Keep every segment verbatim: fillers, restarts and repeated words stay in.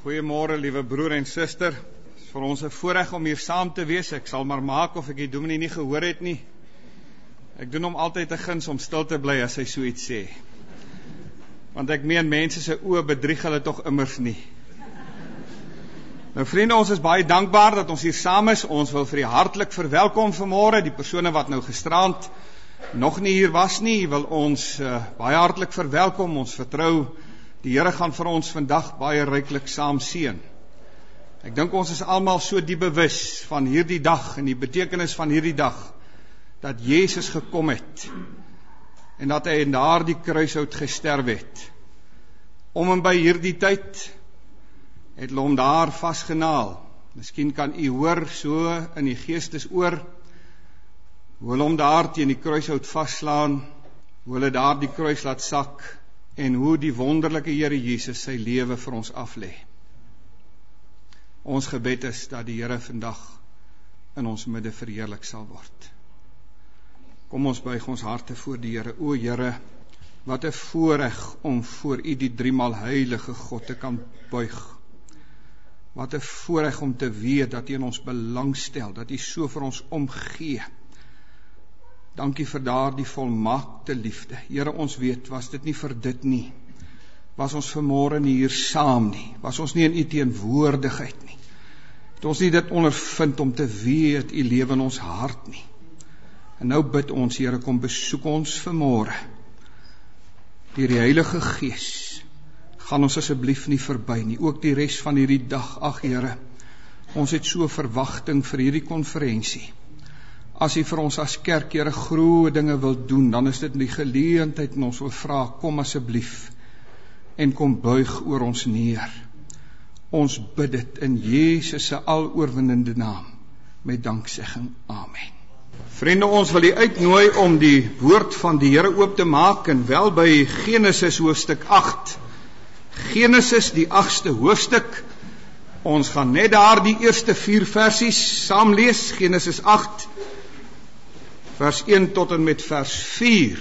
Goeiemôre, liewe broer en suster. Het is vir ons 'n voorreg om hier saam te wees. Ek sal maar maak of ek die dominee nie gehoor het nie. Ek doen hom altyd 'n guns om stil te bly as hy so iets sê. Want ek meen mense se oë bedrieg hulle tog immers nie. Nou vriende, ons is baie dankbaar dat ons hier saam is. Ons wil vir u hartlik verwelkom vanmôre. Die persone wat nou gisterand nog nie hier was nie, wil ons uh, baie hartlik verwelkom. Ons vertrou die Here gaan vir ons vandag baie ryklik saam seën. Ek dink ons is almal so diep bewus van hierdie dag en die betekenis van hierdie dag, dat Jesus gekom het en dat hy in daardie kruishout gesterf het. Om en by hierdie tyd het hulle hom daar vasgenaal. Miskien kan u hoor so in die geestesoor hoe hulle hom daar teen die kruishout vasslaan, hoe hulle daar die kruis laat sak en hoe die wonderlike Here Jesus sy lewe vir ons aflê. Ons gebed is dat die Here vandag in ons midde verheerlik sal word. Kom ons buig ons harte voor die Here. O Here, wat 'n voorreg om voor u die driemaal heilige God te kan buig. Wat 'n voorreg om te weet dat u in ons belangstel, dat u so vir ons omgee. Dankie vir daardie volmaakte liefde. Here, ons weet, was dit nie vir dit nie, was ons vanmôre nie hier saam nie, was ons nie in u teenwoordigheid nie, het ons nie dit ondervind om te weet u lewe in ons hart nie. En nou bid ons, Here, kom besoek ons vanmôre. Deur die Heilige Gees gaan ons asseblief nie verby nie, ook die res van hierdie dag. Ag Here, ons het so verwagting vir hierdie konferensie. As u vir ons as kerk, Here, groot dinge wil doen, dan is dit die geleentheid en ons wil vra, kom asseblief en kom buig oor ons neer. Ons bid dit in Jesus se aloorwinnende naam met danksegging. Amen. Vriende, ons wil u uitnooi om die woord van die Here oop te maak en wel by Genesis hoofstuk agt. Genesis, die agste hoofstuk. Ons gaan net daar die eerste vier versies saam lees. Genesis agt vers een tot en met vers vier.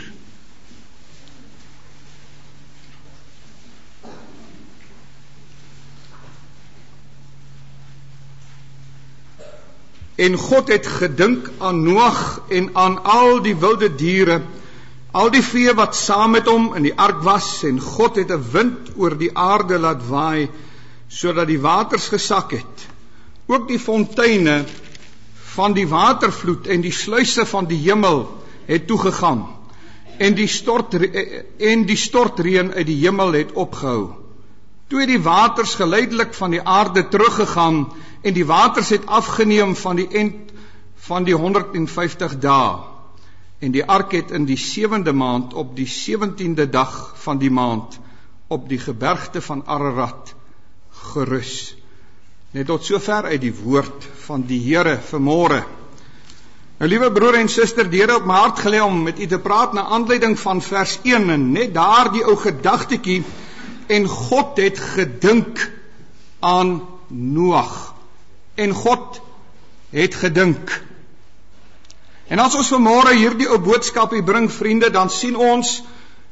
En God het gedink aan Noag en aan al die wilde diere, al die vee wat saam met hom in die ark was, en God het 'n wind oor die aarde laat waai, sodat die waters gesak het. Ook die fonteine van die watervloed en die sluise van die hemel het toegegaan, en die stort en die stortreën uit die hemel het opgehou. Toe het die waters geleidelik van die aarde teruggegaan, en die waters het afgeneem van die end van die honderdvyftig dae. En die ark het in die sewende maand, op die sewentiende dag van die maand, op die gebergte van Ararat gerus. Net tot sover uit die woord van die Here vanmôre. Nou liewe broer en suster, die Here op my hart gelê om met u te praat na aanleiding van vers een, en net daar die ou gedagtetjie, en God het gedink aan Noag. En God het gedink. En as ons vanmôre hierdie ou boodskap hier bring, vriende, dan sien ons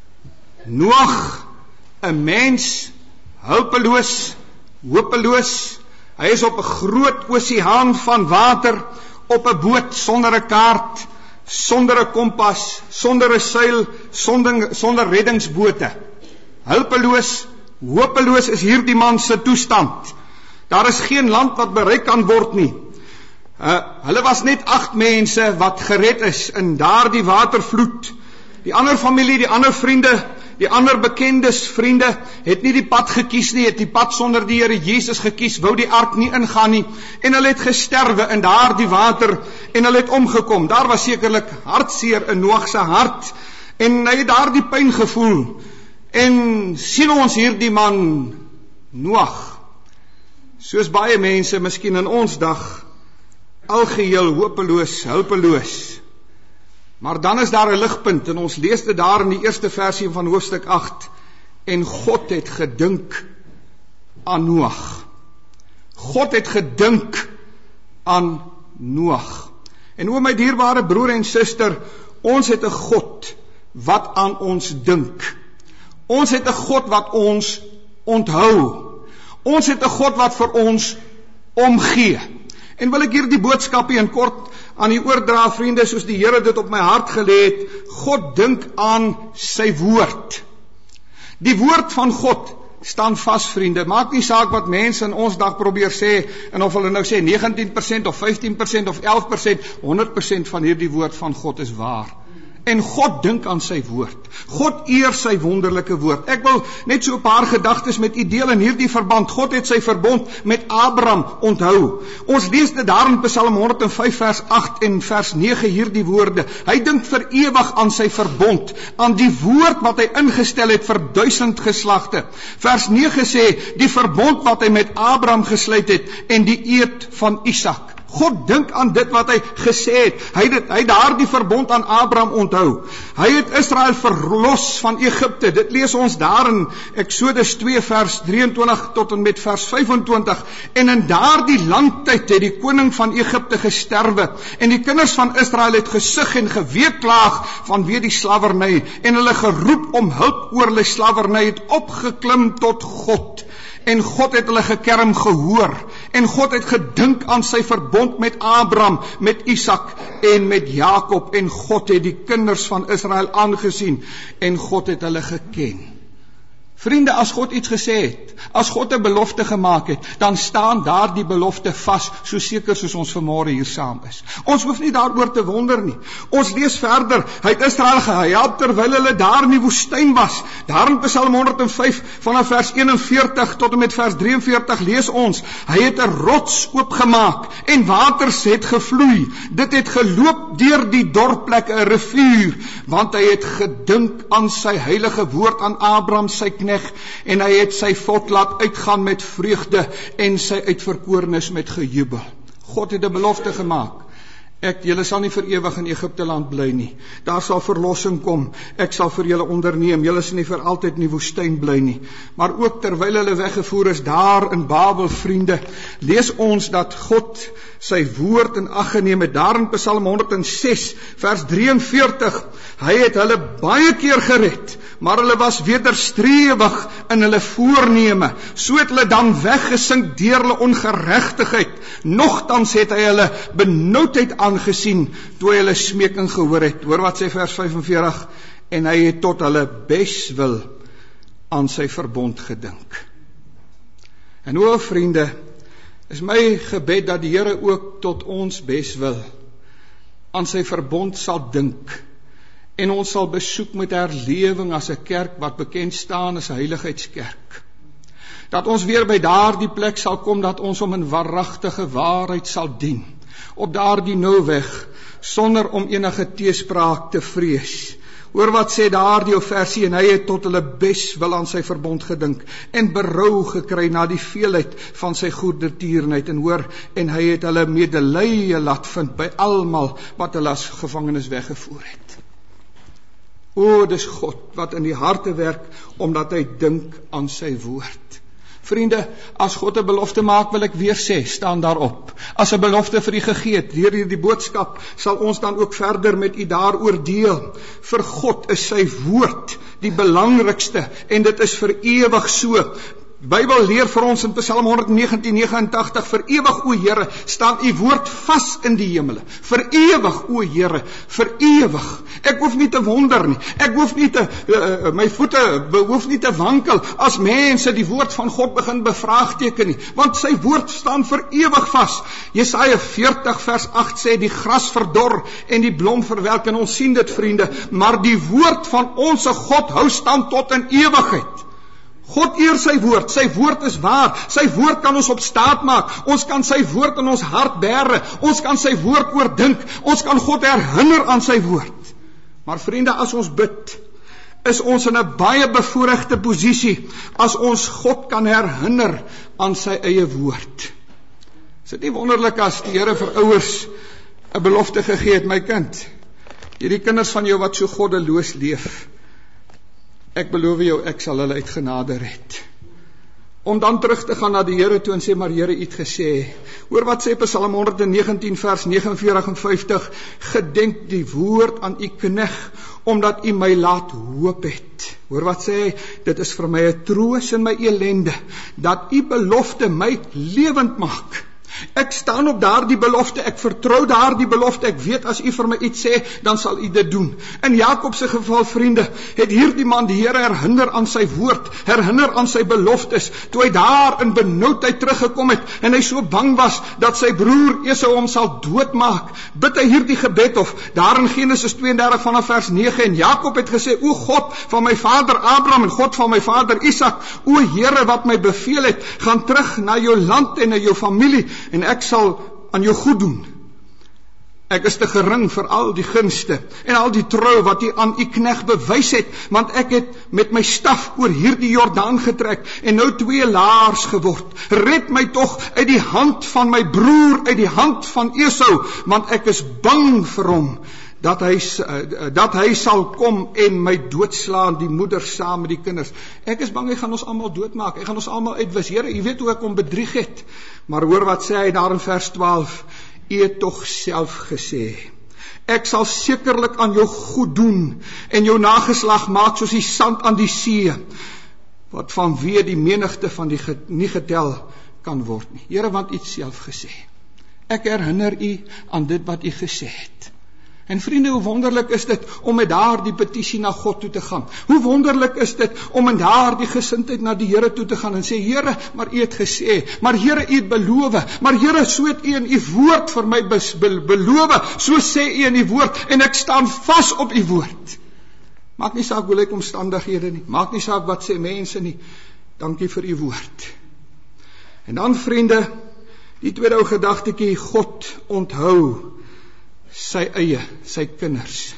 Noag, 'n mens, hulpeloos, hopeloos. Hy is op 'n groot oseaan van water, op 'n boot sonder 'n kaart, sonder 'n kompas, sonder 'n seil, sonder sonder reddingsbote. Hulpeloos, hopeloos is hierdie man se toestand. Daar is geen land wat bereik kan word nie. Uh, hulle was net agt mense wat gered is in daardie watervloed. Die ander familie, die ander vriende, die ander bekendes vriende, het nie die pad gekies nie, het die pad sonder die Here Jesus gekies, wou die ark nie ingaan nie, en hulle het gesterwe in daardie water, en hulle het omgekom. Daar was sekerlik hartseer in Noag se hart, en hy het daardie pyn gevoel, en sien ons hierdie man, Noag, soos baie mense, miskien in ons dag, algeheel hopeloos, hulpeloos. Maar dan is daar 'n ligpunt, en ons lees dit daar in die eerste versie van hoofstuk agt, en God het gedink aan Noag. God het gedink aan Noag. En o my dierbare broer en suster, ons het 'n God wat aan ons dink. Ons het 'n God wat ons onthou. Ons het 'n God wat vir ons omgee. En wil ek hier die boodskap in kort aan u oordra, vriende, soos die Here dit op my hart gelê het. God dink aan sy woord. Die woord van God staan vas, vriende. Maak nie saak wat mense in ons dag probeer sê, en of hulle nou sê negentien persent of vyftien persent of elf persent, honderd persent van hierdie woord van God is waar. En God dink aan sy woord. God eer sy wonderlike woord. Ek wil net so 'n paar gedagtes met u deel in hierdie verband. God het sy verbond met Abraham onthou. Ons lees dit daar in Psalm honderd en vyf vers agt en vers nege hierdie woorde. Hy dink vir ewig aan sy verbond, aan die woord wat hy ingestel het vir duisend geslagte. Vers nege sê, die verbond wat hy met Abraham gesluit het en die eed van Isak. God dink aan dit wat hy gesê het. Hy het, hy het daar die verbond aan Abraham onthou. Hy het Israel verlos van Egipte. Dit lees ons daar in Exodus twee vers drieëntwintig tot en met vers vyfentwintig. En in daardie lang tyd het die koning van Egipte gesterwe. En die kinders van Israel het gesug en geweeklaag vanweë die slawerny. En hulle geroep om hulp oor hulle slawerny, het opgeklim tot God. En God het hulle gekerm gehoor. En God het gedink aan sy verbond met Abraham, met Isak en met Jakob. En God het die kinders van Israel aangesien. En God het hulle geken. Vriende, as God iets gesê het, as God 'n belofte gemaak het, dan staan daar die belofte vas, so seker soos ons vanmôre hier saam is. Ons hoef nie daaroor te wonder nie. Ons lees verder, hy het Israel gehelp terwyl hulle daar in die woestyn was. Daar in Psalm honderd en vyf vanaf vers eenenveertig tot en met vers drieënveertig lees ons, hy het 'n rots oopgemaak en waters het gevloei. Dit het geloop deur die dorplekke, 'n rivier, want hy het gedink aan sy heilige woord aan Abraham sy knegt, en hy het sy volk laat uitgaan met vreugde en sy uitverkorenes met gejubel. God het 'n belofte gemaak. Ek, julle sal nie vir ewig in Egipte land bly nie. Daar sal verlossing kom. Ek sal vir julle onderneem. Julle sal nie vir altyd in die woestyn bly nie. Maar ook terwyl hulle weggevoer is daar in Babel, vriende, lees ons dat God sy woord in ag geneem het. Daar in Psalm honderd en ses vers drieënveertig. Hy het hulle baie keer gered, maar hulle was wederstrewig in hulle voorneme. So het hulle dan weggesink deur hulle ongeregtigheid. Nogtans het hy hulle benoudheid aangesien toe hy hulle smeking gehoor het. Hoor wat sê vers vyfenveertig, en hy het tot hulle beswil aan sy verbond gedink. En o, vriende, is my gebed dat die Here ook tot ons beswil aan sy verbond sal dink, en ons sal besoek met herlewing as 'n kerk wat bekend staan as 'n heiligheidskerk. Dat ons weer by daardie plek sal kom, dat ons om in waaragtige waarheid sal dien, op daardie nou weg, sonder om enige teespraak te vrees. Hoor wat sê daardie versie, en hy het tot hulle beswil aan sy verbond gedink, en berou gekry na die veelheid van sy goedertierenheid, en hoor, en hy het hulle medelee laat vind by almal wat hulle as gevangenes weggevoer het. O, dis God wat in die harte werk, omdat hy dink aan sy woord. Vriende, as God 'n belofte maak, wil ek weer sê, staan daarop. As 'n belofte vir u gegee het, deur hierdie boodskap, sal ons dan ook verder met u daaroor deel. Vir God is sy woord die belangrikste, en dit is vir ewig so. Die Bybel leer vir ons in Psalm honderd negentien negenentagtig, vir ewig, o Here, staan u woord vas in die hemele. Vir ewig, o Here, vir ewig. Ek hoef nie te wonder nie. Ek hoef nie te, uh, my voete behoef nie te wankel as mense die woord van God begin bevraagteken nie, want sy woord staan vir ewig vas. Jesaja veertig vers agt sê, die gras verdor en die blom verwelk, en ons sien dit, vriende, maar die woord van onsse God hou stand tot in ewigheid. God eer sy woord, sy woord is waar, sy woord kan ons op staat maak, ons kan sy woord in ons hart bære, ons kan sy woord oordink, ons kan God herinner aan sy woord. Maar vriende, as ons bid, is ons in 'n baie bevoorregte posisie, as ons God kan herinner aan sy eie woord. Is dit nie wonderlik as die Here vir ouers 'n belofte gegee het, my kind, hierdie kinders van jou wat so goddeloos leef, ek beloof jou, ek sal hulle uit genade red. Om dan terug te gaan na die Here toe en sê, maar Here, u het gesê, hoor wat sê Psalm honderd negentien vers negenenveertig en vyftig, gedenk die woord aan u knegt, omdat U my laat hoop het. Hoor wat sê hy, dit is vir my 'n troos in my elende, dat U belofte my lewend maak. Ek staan op daardie belofte, ek vertrou daardie belofte, ek weet as U vir my iets sê, dan sal U dit doen. In Jakob se geval, vriende, het hierdie man die Here herinner aan sy woord, herinner aan sy beloftes, toe hy daar in benoudheid teruggekom het, en hy so bang was, dat sy broer Esau hom sal doodmaak, bid hy hierdie gebed, of daar in Genesis twee en dertig vanaf vers nege, en Jakob het gesê, o God van my vader Abraham, en God van my vader Isak, o Here wat my beveel het, gaan terug na jou land en na jou familie, en ek sal aan jou goed doen. Ek is te gering vir al die gunste en al die trou wat U aan U knegt bewys het, want ek het met my staf oor hierdie Jordaan getrek en nou twee laars geword. Red my tog uit die hand van my broer, uit die hand van Esau, want ek is bang vir hom, dat hy, dat hy sal kom en my doodslaan, die moeder saam met die kinders. Ek is bang, hy gaan ons almal doodmaak, hy gaan ons almal uitwis. Here, U weet hoe ek hom bedrieg het. Maar hoor wat sê hy daar in vers twaalf, U het tog self gesê, ek sal sekerlik aan jou goed doen, en jou nageslag maak soos die sand aan die see, wat vanweë die menigte van die nie getel kan word nie. Here, want U het self gesê. Ek herinner U aan dit wat U gesê het. En vriende, hoe wonderlik is dit om met daardie petisie na God toe te gaan. Hoe wonderlik is dit om in daardie gesindheid na die Here toe te gaan en sê, Here, maar U het gesê, maar Here, U het beloof, maar Here, so het U in U woord vir my be be beloof, so sê U in U woord, en ek staan vas op U woord. Maak nie saak hoe lyk omstandighede nie, maak nie saak wat sê mense nie, dankie vir U woord. En dan, vriende, die tweede ou gedagtetjie, God onthou sy eie, sy kinders.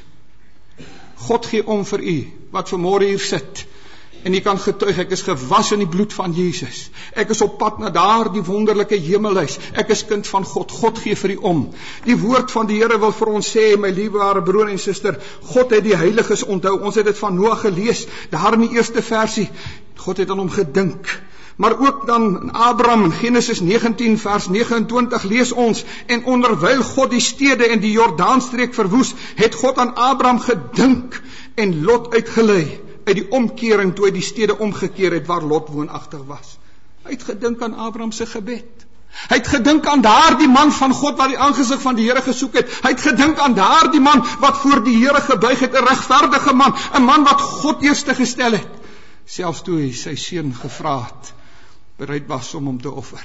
God gee om vir U, wat vanmôre hier sit, en U kan getuig, ek is gewas in die bloed van Jesus, ek is op pad na daar die wonderlike hemelhuis, ek is kind van God, God gee vir U om. Die woord van die Here wil vir ons sê, my liefbare broer en suster, God het die heiliges onthou, ons het dit van Noag gelees, daar in die eerste versie, God het aan hom gedink. Maar ook dan Abraham in Genesis negentien vers nege en twintig lees ons, en onderwyl God die stede en die Jordaanstreek verwoes, het God aan Abraham gedink en Lot uitgelei uit die omkering toe hy die stede omgekeer het waar Lot woonagtig was. Hy het gedink aan Abraham se gebed. Hy het gedink aan daardie man van God wat die aangesig van die Here gesoek het. Hy het gedink aan daardie man wat voor die Here gebuig het, 'n regverdige man, 'n man wat God eerste gestel het. Selfs toe hy sy seun gevra het, bereid was om hom te offer.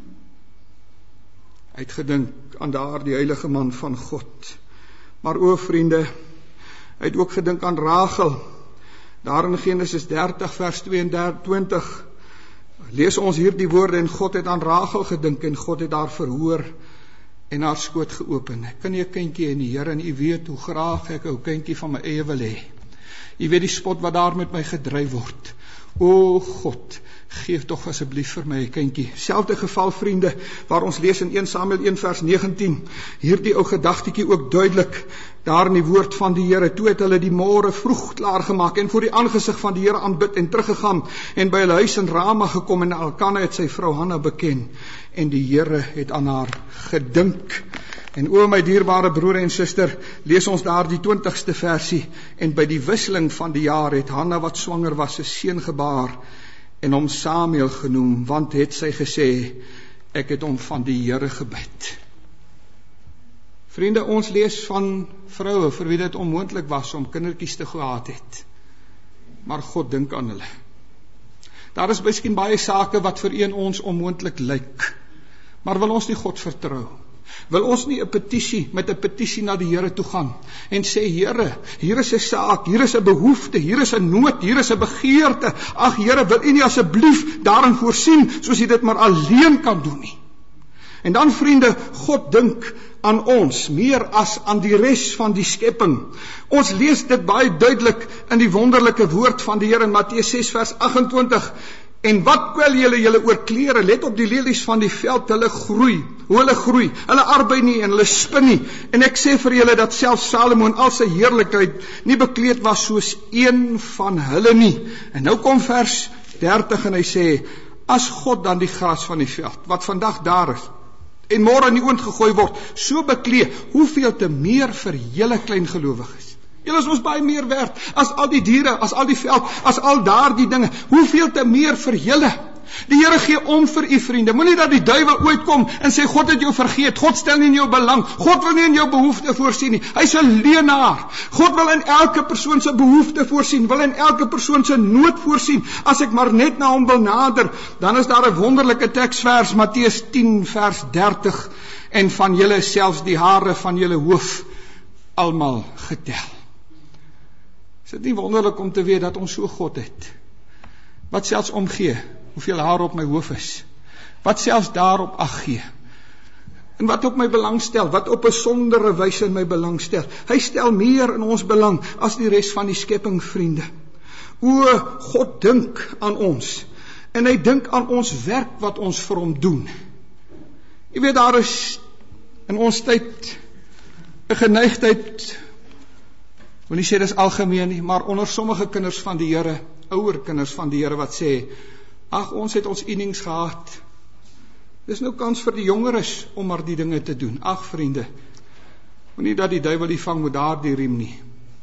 Hy het gedink aan daardie heilige man van God. Maar o vriende, hy het ook gedink aan Rachel. Daar in Genesis dertig vers tweeëntwintig lees ons hier die woorde, en God het aan Rachel gedink en God het haar verhoor en haar skoot geopen. Ek kan nie 'n kindjie in die Here, en U weet hoe graag ek 'n kindjie van my eie wil hê. U weet die spot wat daar met my gedryf word. O God, geef tog asseblief vir my 'n kindjie. Selfde geval, vriende, waar ons lees in Eerste Samuel een vers negentien, hierdie ou gedagtetjie ook duidelik, daar in die woord van die Here, toe het hulle die môre vroeg klaar gemaak en voor die aangesig van die Here aanbid en teruggegaan en by hulle huis in Rama gekom, en Elkana het sy vrou Hanna beken, en die Here het aan haar gedink. En o my dierbare broer en suster, lees ons daar die twintigste versie, en by die wisseling van die jaar het Hanna wat swanger was 'n seun gebaar, en hom Samuel genoem, want het sy gesê, ek het hom van die Here gebid. Vriende, ons lees van vroue vir wie dit onmoontlik was om kindertjies te gehad het, maar God dink aan hulle. Daar is miskien baie sake wat vir een ons onmoontlik lyk, maar wil ons nie God vertrou? Wil ons nie 'n petisie met 'n petisie na die Here toe gaan en sê, Here, hier is 'n saak, hier is 'n behoefte, hier is 'n nood, hier is 'n begeerte. Ag Here, wil U nie asseblief daarin voorsien, soos U dit maar alleen kan doen nie? En dan, vriende, God dink aan ons meer as aan die res van die skepping. Ons lees dit baie duidelik in die wonderlike woord van die Here in Matteus ses vers agt-en-twintig. En wat kwel julle julle oor klere? Let op die lelies van die veld, hulle groei. Hoe hulle groei? Hulle arbei nie en hulle spin nie. En ek sê vir julle dat selfs Salomo in al sy heerlikheid nie bekleed was soos een van hulle nie. En nou kom vers dertig en hy sê, as God dan die gras van die veld, wat vandag daar is, en môre in die oond gegooi word, so beklee, hoeveel te meer vir julle klein gelowiges. Julle is ons baie meer werd as al die diere, as al die veld, as al daardie dinge. Hoeveel te meer vir julle? Die Here gee om vir u vriende. Moenie dat die duiwel ooit kom en sê God het jou vergeet. God stel nie in jou belang. God wil nie in jou behoefte voorsien nie. Hy's 'n leienaar. God wil in elke persoon se behoefte voorsien, wil in elke persoon se nood voorsien. As ek maar net na hom wil nader, dan is daar 'n wonderlike teksvers, Matteus tien vers dertig, en van julle selfs die hare van julle hoof almal getel. Is dit nie wonderlik om te weet dat ons so God het, wat selfs omgee hoeveel haar op my hoof is, wat selfs daarop ag gee, en wat op my belang stel, wat op 'n besondere wyse in my belang stel. Hy stel meer in ons belang as die res van die skepping, vriende. O, God dink aan ons, en hy dink aan ons werk wat ons vir hom doen. Jy weet, daar is in ons tyd 'n geneigtheid, wil nie sê dis algemeen nie, maar onder sommige kinders van die Here, ouer kinders van die Here, wat sê, ag, ons het ons innings gehad. Dis nou kans vir die jongeres om maar die dinge te doen. Ag, vriende, moenie dat die duiwel die vang met daardie riem nie.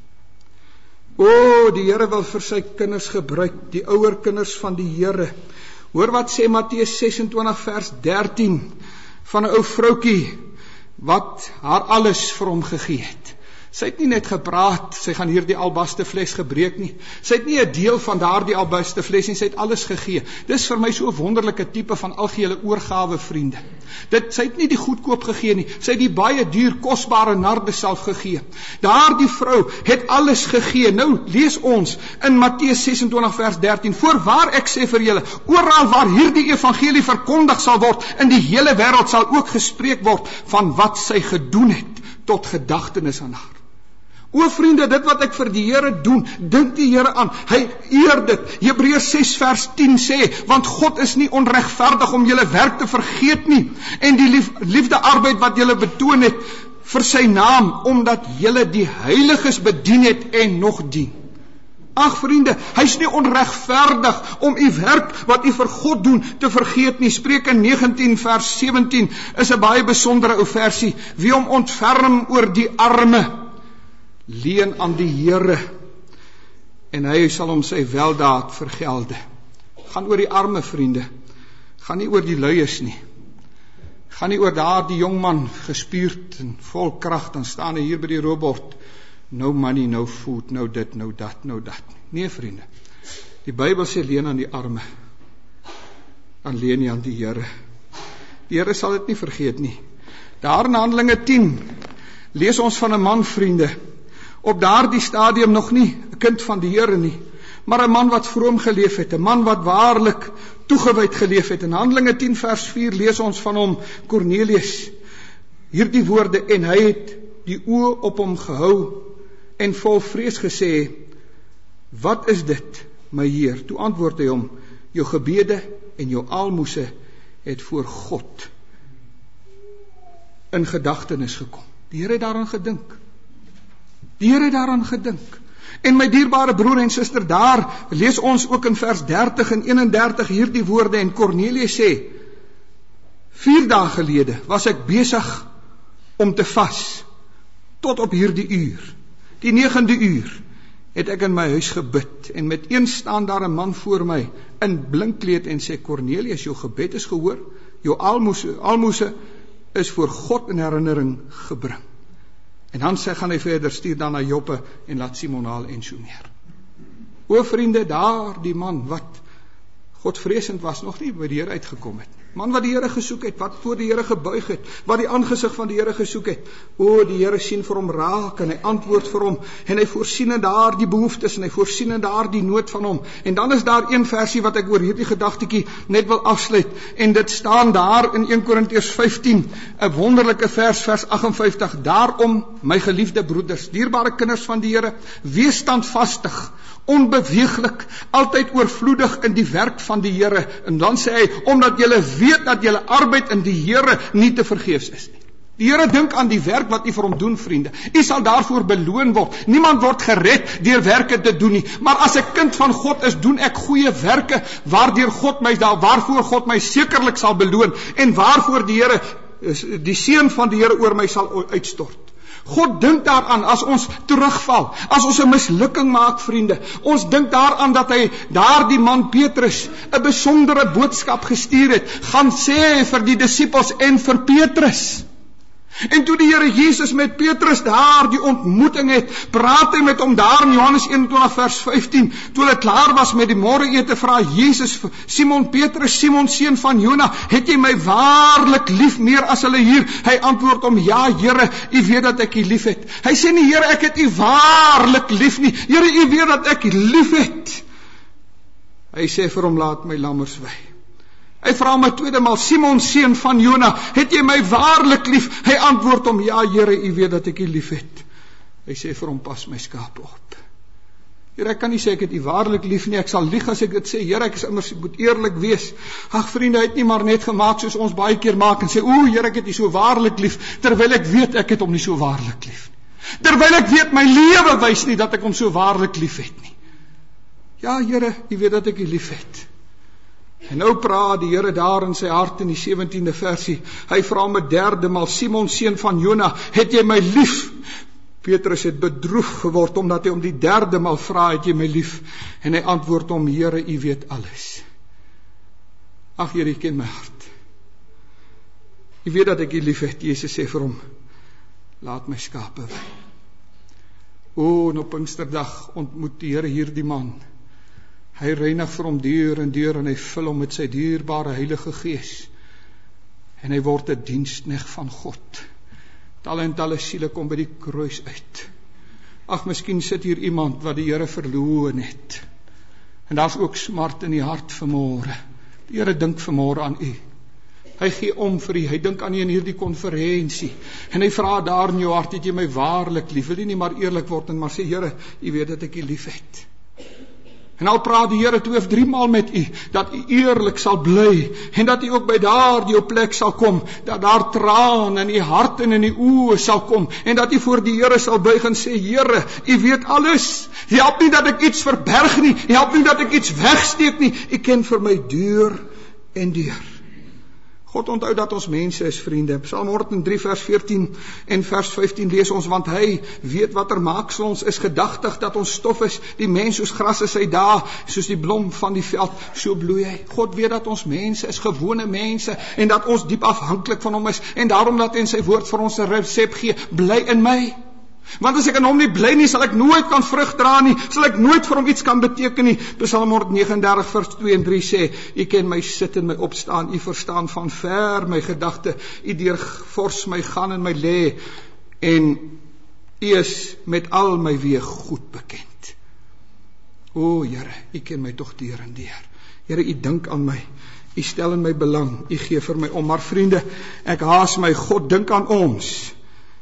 O, die Here wil vir sy kinders gebruik, die ouer kinders van die Here. Hoor wat sê Matteus ses en twintig vers dertien, van 'n ou vroukie, wat haar alles vir hom gegee het. Sy het nie net gepraat, sy gaan hier die albaste fles gebreek nie. Sy het nie 'n deel van daardie albaste fles nie, sy het alles gegee. Dis vir my so 'n wonderlike tipe van algehele oorgawe, vriende. Dit, sy het nie die goedkoop gegee nie, sy het die baie duur, kosbare nardesalf gegee. Daardie vrou het alles gegee. Nou lees ons in Matteus ses en twintig vers dertien, voorwaar ek sê vir julle, oral waar hierdie evangelie verkondig sal word, in die hele wêreld sal ook gespreek word van wat sy gedoen het, tot gedagtenis aan haar. O vriende, dit wat ek vir die Here doen, dink die Here aan, hy eer dit. Hebreërs ses vers tien sê, want God is nie onregverdig om julle werk te vergeet nie, en die lief, liefde arbeid wat julle betoon het, vir sy naam, omdat julle die heiliges bedien het en nog dien. Ag vriende, hy's nie onregverdig om u werk wat u vir God doen te vergeet nie. Spreuke negentien vers sewentien is 'n baie besondere ou versie. Wie hom ontferm oor die arme, leen aan die Here, en hy sal hom sy weldaad vergelde. Gaan oor die arme, vriende. Gaan nie oor die luies nie. Gaan nie oor daar die jongman gespierd en vol krag, dan staan hy hier by die roebord. No money, no food, no dit, no dat, no dat. Nee, vriende. Die Bybel sê leen aan die arme. Dan leen jy aan die Here. Die Here sal dit nie vergeet nie. Daar in Handelinge tien lees ons van 'n man, vriende, op daardie stadium nog nie 'n kind van die Here nie, maar 'n man wat vroom geleef het, 'n man wat waarlik toegewyd geleef het. In Handelinge tien vers vier lees ons van hom, Kornelius, hierdie woorde, en hy het die oë op hom gehou en vol vrees gesê, wat is dit, my Heer? Toe antwoord hy hom, jou gebede en jou almoese het voor God in gedagtenis gekom. Die Here het daaraan gedink. Die Here het daaraan gedink. En my dierbare broer en suster, daar lees ons ook in vers dertig en eenendertig hierdie woorde, en Kornelius sê, vier dae gelede was ek besig om te vas, tot op hierdie uur, die negende uur, het ek in my huis gebid, en met een staan daar 'n man voor my, in blinkkleed, en sê, Kornelius, jou gebed is gehoor, jou almoese, almoese is voor God in herinnering gebring. En dan sê, gaan hy verder, stuur dan na Joppe, en laat Simon haal, en so meer. O vriende, daar die man, wat Godvreesend was, nog nie by die Here uitgekom het. Man wat die Here gesoek het, wat voor die Here gebuig het, wat die aangesig van die Here gesoek het. O, die Here sien vir hom raak, en hy antwoord vir hom, en hy voorsien in daar die behoeftes, en hy voorsien in daar die nood van hom. En dan is daar een versie wat ek oor hierdie gedagtetjie net wil afsluit, en dit staan daar in een Korintiërs vyftien, 'n wonderlike vers, vers agt en vyftig, daarom, my geliefde broeders, dierbare kinders van die Here, wees standvastig, onbeweeglik, altyd oorvloedig in die werk van die Here. En dan sê hy, omdat julle weet dat julle arbeid in die Here nie te vergeefs is nie. Die Here dink aan die werk wat u vir hom doen, vriende. U sal daarvoor beloon word. Niemand word gered deur werke te doen nie. Maar as ek kind van God is, doen ek goeie werke, waardeur God my daar, waarvoor God my sekerlik sal beloon, en waarvoor die Here, die seën van die Here oor my sal uitstort. God dink daaraan as ons terugval, as ons 'n mislukking maak, vriende. Ons dink daaraan dat hy daardie man Petrus 'n besondere boodskap gestuur het, gaan sê vir die disippels en vir Petrus. En toe die Here Jesus met Petrus daar die ontmoeting het, praat hy met hom daar in Johannes eenentwintig vers vyftien, toe hulle klaar was met die môreete, vra Jesus, Simon Petrus, Simon seun van Jona, het jy my waarlik lief meer as hulle hier? Hy antwoord hom, ja Here, u weet dat ek u lief het. Hy sê nie, Here, ek het u waarlik lief nie, Here, u weet dat ek u lief het. Hy sê vir hom, laat my lammers wei. Hy vra hom 'n tweede maal, Simon seun van Jona, het jy my waarlik lief? Hy antwoord hom, ja Here, u weet dat ek u lief het. Hy sê vir hom, pas my skape op. Here, ek kan nie sê ek het u waarlik lief nie, ek sal lieg as ek dit sê, Here, ek is immers, ek moet eerlik wees. Ag vriende, hy het nie maar net gemaak soos ons baie keer maak en sê, o Here, ek het u so waarlik lief, terwyl ek weet ek het hom nie so waarlik lief nie. Terwyl ek weet my lewe wys nie dat ek hom so waarlik lief het nie. Ja Here, u weet dat ek u lief het. En nou praat die Here daar in sy hart in die sewentiende versie. Hy vra hom 'n derde maal, Simon seun van Jona, het jy my lief? Petrus het bedroef geword omdat hy om die derde maal vra, het jy my lief? En hy antwoord hom, Here, u weet alles. Ag Here, u ken my hart. U weet dat ek u lief het. Jesus sê vir hom, laat my skape wei. O, en op Pinksterdag ontmoet die Here hierdie man. Hy reinig vir hom deur en deur en hy vul hom met sy dierbare Heilige Gees. En hy word 'n diensknegt van God. Talle en talle siele kom by die kruis uit. Ag, miskien sit hier iemand wat die Here verloor het. En daar's ook smart in die hart vanmôre. Die Here dink vanmôre aan u. Hy gee om vir u, hy dink aan u in hierdie konferensie. En hy vra daar in jou hart, het jy my waarlik lief? Wil jy nie maar eerlik word en maar sê, Here, u weet dat ek u lief het. En al praat die Here twee of drie maal met u, dat u eerlik sal bly, en dat u ook by daardie jou plek sal kom, dat daar traan in u hart en in u oë sal kom, en dat u voor die Here sal buig en sê, Here, u weet alles, help nie dat ek iets verberg nie, help nie dat ek iets wegsteek nie, u ken vir my deur en deur. God onthou dat ons mense is, vriende. Psalm honderd drie vers veertien en vers vyftien lees ons, want hy weet watter maaksel ons is, gedagtig dat ons stof is, die mens soos gras is hy daar, soos die blom van die veld, so bloei hy. God weet dat ons mense is, gewone mense, en dat ons diep afhanklik van hom is, en daarom dat hy in sy woord vir ons 'n resep gee, bly in my. Want as ek in hom nie bly nie, sal ek nooit kan vrug dra nie, sal ek nooit vir hom iets kan beteken nie. Psalm honderd negenendertig vers twee en drie sê, u ken my sit en my opstaan, u verstaan van ver my gedagte, u deurvors my gaan en my lê, en u is met al my weë goed bekend. O Here, u ken my tog deur en deur. Here, u dink aan my, u stel in my belang, u gee vir my om. Maar vriende, ek haas my, God dink aan ons,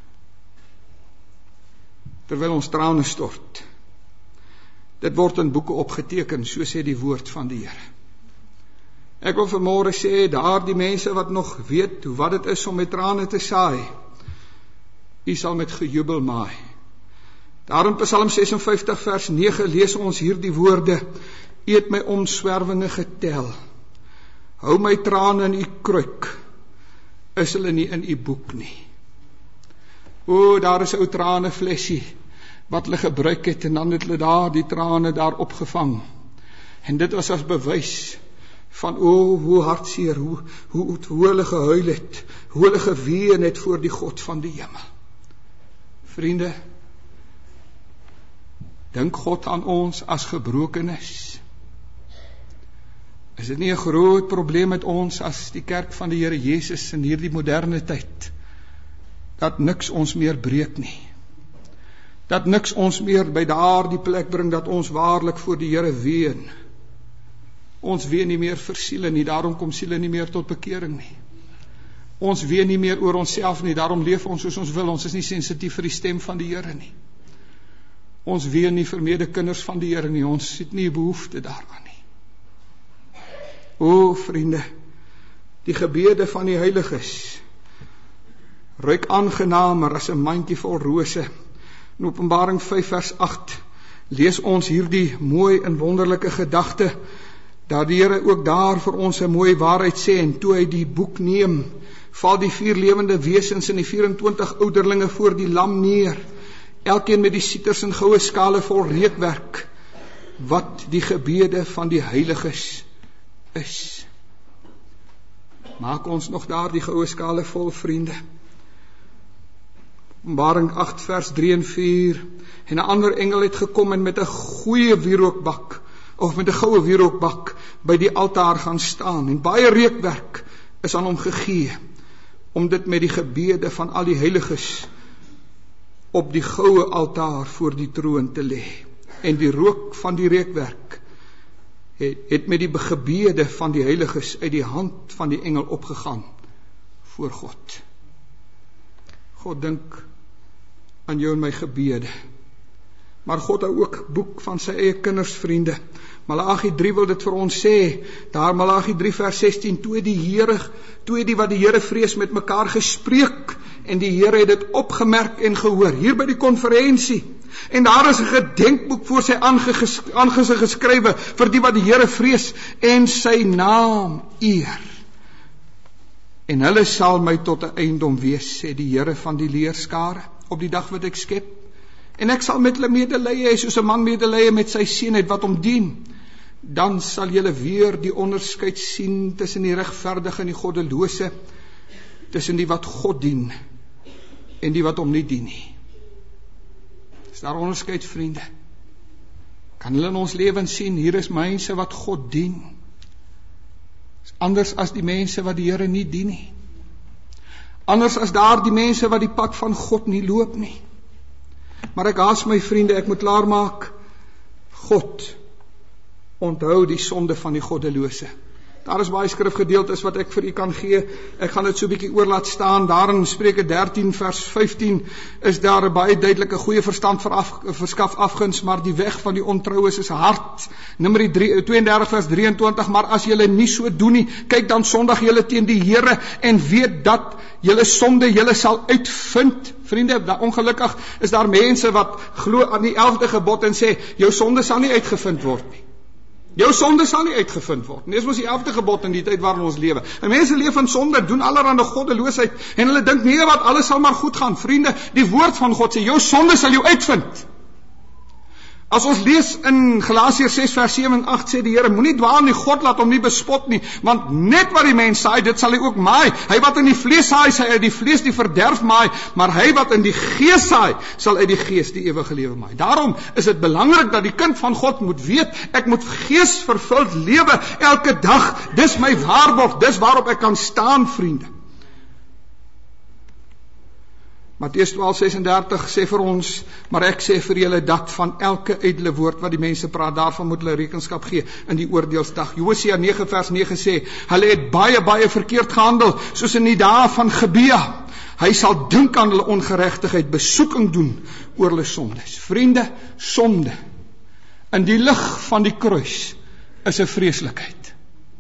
terwyl ons trane stort. Dit word in boeke opgeteken, so sê die woord van die Here. Ek wil vanmôre sê, daar die mense wat nog weet hoe wat dit is om met trane te saai, u sal met gejubel maai. Daar in Psalm ses en vyftig vers nege lees ons hierdie woorde, u het my omswervinge getel, hou my trane in u kruik, is hulle nie in u boek nie. O, daar is 'n ou traneflesie wat hulle gebruik het, en dan het hulle daar die trane daar opgevang. En dit was as bewys van o, hoe hartseer, hoe, hoe, hoe hulle gehuil het, hoe hulle geween het voor die God van die hemel. Vriende, dink God aan ons as gebrokenis? Is dit nie 'n groot probleem met ons as die kerk van die Here Jesus in hierdie moderne tyd, dat niks ons meer breek nie, dat niks ons meer by daardie plek bring, dat ons waarlik voor die Here ween. Ons ween nie meer vir siele nie, daarom kom siele nie meer tot bekering nie. Ons ween nie meer oor onsself nie, daarom leef ons soos ons wil, ons is nie sensitief vir die stem van die Here nie. Ons ween nie vir medekinders van die Here nie, ons het nie 'n behoefte daaraan nie. O vriende, die gebede van die heiliges ruik aangenamer as 'n mandjie vol rose. In Openbaring vyf vers agt lees ons hierdie mooi en wonderlike gedagte, dat die Here ook daar vir ons 'n mooi waarheid sê, en toe hy die boek neem, val die vier lewende wesens en die vierentwintig ouderlinge voor die lam neer, elkeen met die sieters en goue skale vol reukwerk, wat die gebede van die heiliges is. Maak ons nog daar die goue skale vol, vriende. Openbaring agt vers drie en vier, en 'n ander engel het gekom en met 'n goeie wierookbak, of met 'n goue wierookbak, by die altaar gaan staan, en baie reukwerk is aan hom gegee, om dit met die gebede van al die heiliges op die goue altaar voor die troon te lê. En die rook van die reukwerk het, het met die gebede van die heiliges uit die hand van die engel opgegaan voor God. God dink aan jou en my gebede. Maar God hou ook boek van sy eie kinders, vriende. Maleagi drie wil dit vir ons sê, daar Maleagi drie vers sestien, toe die Here, toe die wat die Here vrees met mekaar gespreek, en die Here het dit opgemerk en gehoor, hier by die konferensie, en daar is 'n gedenkboek voor sy aangesig geskrywe, vir die wat die Here vrees, en sy naam eer. En hulle sal my tot 'n eiendom wees, sê die Here van die leerskare, op die dag wat ek skep, en ek sal met hulle medelee hê, soos 'n man medelee met sy seun het wat hom dien. Dan sal julle weer die onderskeid sien tussen die regverdige en die goddelose, tussen die wat God dien en die wat hom nie dien nie. Is daar onderskeid, vriende? Kan hulle in ons lewens sien, hier is mense wat God dien. Is anders as die mense wat die Here nie dien nie. Anders as daar die mense wat die pad van God nie loop nie. Maar ek haas my vriende, ek moet klaarmaak. God onthou die sonde van die goddelose. Daar is baie skrifgedeeltes wat ek vir u kan gee. Ek gaan dit so 'n bietjie oor laat staan. Daar in Spreuke dertien vers vyftien is daar 'n baie duidelike goeie verstand vir af, verskaf afguns, maar die weg van die ontroues is hard. Numeri twee en dertig vers drieëntwintig, maar as julle nie so doen nie, kyk dan sondig julle teen die Here en weet dat julle sonde julle sal uitvind. Vriende, daar ongelukkig is daar mense wat glo aan die elfde gebod en sê jou sonde sal nie uitgevind word nie. Jou sonde sal nie uitgevind word. Dis mos die elfde gebod in die tyd waarin ons lewe. En mense leef in sonde, doen allerhande goddeloosheid en hulle dink nee, wat alles sal maar goed gaan. Vriende, die woord van God sê jou sonde sal jou uitvind. As ons lees in Galasiërs ses vers sewe en agt sê die Here, moenie dwaal nie, God laat hom nie bespot nie, want net wat die mens saai, dit sal hy ook maai. Hy wat in die vlees saai, sal uit die vlees die verderf maai, maar hy wat in die gees saai, sal uit die gees die ewige lewe maai. Daarom is dit belangrik dat die kind van God moet weet, ek moet geesvervuld lewe elke dag. Dis my waarborg, dis waarop ek kan staan, vriende. Matteus twaalf ses en dertig sê vir ons, maar ek sê vir julle dat van elke ydelle woord wat die mense praat, daarvan moet hulle rekenskap gee in die oordeelsdag. Hosea nege vers nege sê, hulle het baie, baie verkeerd gehandel, soos in die dae van Gebea. Hy sal dink aan hulle ongeregtigheid, besoeking doen oor hulle sondes. Vriende, sonde in die lig van die kruis is 'n vreeslikheid.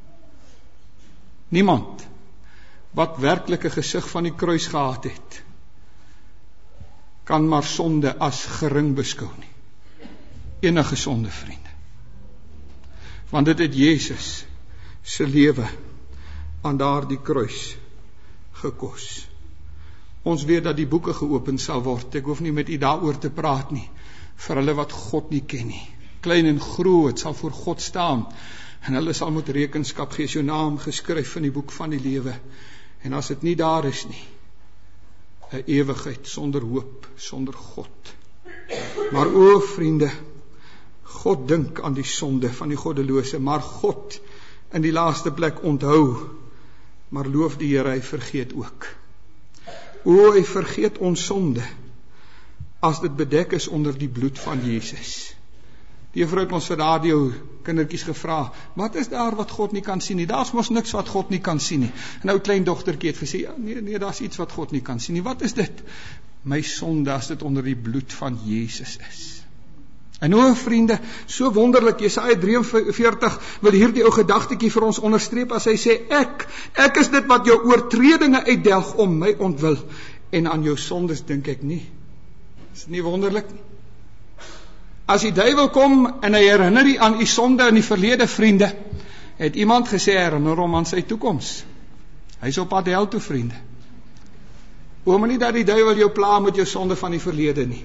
Niemand wat werklik 'n gesig van die kruis gehad het, kan maar sonde as gering beskou nie. Enige sonde, vriende. Want dit het Jesus se lewe aan daardie kruis gekos. Ons weet dat die boeke geopen sal word. Ek hoef nie met u daaroor te praat nie. Vir hulle wat God nie ken nie. Klein en groot sal voor God staan. En hulle sal moet rekenskap gee, jou naam geskryf in die boek van die lewe. En as dit nie daar is nie, 'n ewigheid sonder hoop, sonder God. Maar o vriende, God dink aan die sonde van die goddelose, maar God in die laaste plek onthou, maar loof die Here, hy vergeet ook. O, hy vergeet ons sonde, as dit bedek is onder die bloed van Jesus. Die juffrou het ons vir daardie ou kindertjies gevra, wat is daar wat God nie kan sien nie? Daar's mos niks wat God nie kan sien nie. En nou klein dogtertjie het gesê, ja, nee, nee, daar's iets wat God nie kan sien nie. Wat is dit? My sonde, as dit onder die bloed van Jesus is. En o, vriende, so wonderlik, Jesaja drie en veertig wil hierdie ou gedagtetjie vir ons onderstreep as hy sê, ek, ek is dit wat jou oortredinge uitdelg om my ontwil, en aan jou sondes dink ek nie. Is dit nie wonderlik nie? As die duiwel kom en hy herinner u aan u sonde in die verlede, vriende, het iemand gesê, herinner hom aan sy toekoms. Hy is op pad hel toe, vriende. Oom nie dat die duiwel jou pla met jou sonde van die verlede nie.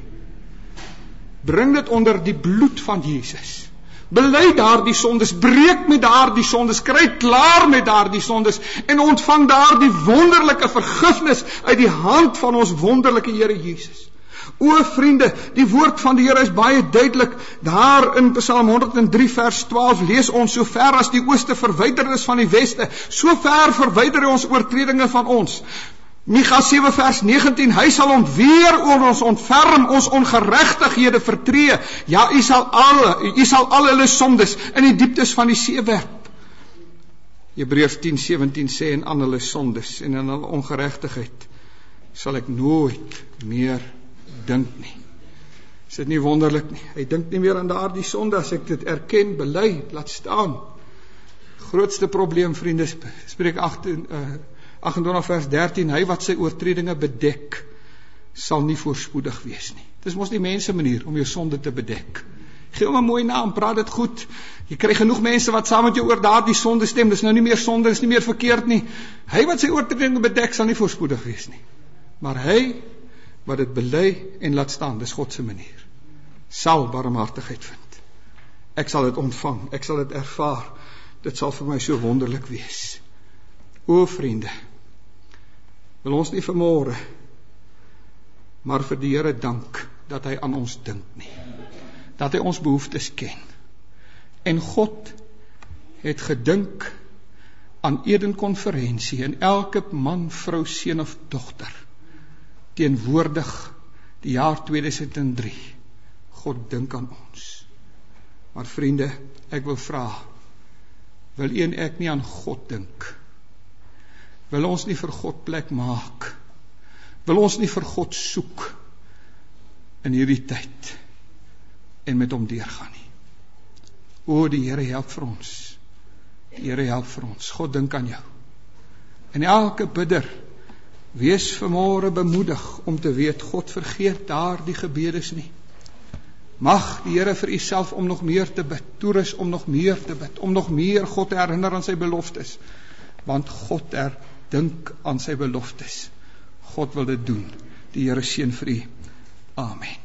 Bring dit onder die bloed van Jesus. Bely daar die sondes, breek met daar die sondes, kry klaar met daar die sondes, en ontvang daar die wonderlike vergifnis uit die hand van ons wonderlike Here Jesus. O vriende, die woord van die Here is baie duidelik. Daar in Psalm honderd en drie vers twaalf lees ons, so ver as die ooste verwyder is van die weste, so ver verwyder hy ons oortredinge van ons. Micha sewe vers negentien, hy sal ontweer oor ons ontferm, ons ongeregtighede vertree. Ja, u sal alle, u sal al hulle sondes in die dieptes van die see werp. Hebreërs tien sewentien sê, en aan hulle sondes en in hulle ongeregtigheid sal ek nooit meer dink nie. Is dit nie wonderlik nie? Hy dink nie meer aan daardie sonde as ek dit erken, bely, laat staan. Grootste probleem, vriende, spreek agtentwintig vers dertien, hy wat sy oortredinge bedek, sal nie voorspoedig wees nie. Dit is mos die mense manier om jou sonde te bedek. Gee hom 'n mooi naam, praat dit goed. Jy kry genoeg mense wat saam met jou oor daardie sonde stem, dis nou nie meer sonde, dis nie meer verkeerd nie. Hy wat sy oortredinge bedek, sal nie voorspoedig wees nie. Maar hy wat dit bely en laat staan, dis God se manier, sal barmhartigheid vind. Ek sal dit ontvang, ek sal dit ervaar. Dit sal vir my so wonderlik wees. O vriende, wil ons nie vanmôre maar vir die Here dank dat hy aan ons dink nie, dat hy ons behoeftes ken. En God het gedink aan Eden konferensie en elke man, vrou, seun of dogter teenwoordig die jaar tweeduisend en drie. God dink aan ons. Maar vriende, ek wil vra, wil u en ek nie aan God dink? Wil ons nie vir God plek maak? Wil ons nie vir God soek in hierdie tyd en met hom deurgaan nie? O, die Here help vir ons. Die Here help vir ons. God dink aan jou. En elke bidder, wees vanmôre bemoedig om te weet, God vergeet daar die gebedes nie. Mag die Here vir u self om nog meer te bid, toerus om nog meer te bid, om nog meer God te herinner aan sy beloftes, want God herdink aan sy beloftes. God wil dit doen. Die Here seën vir u. Amen.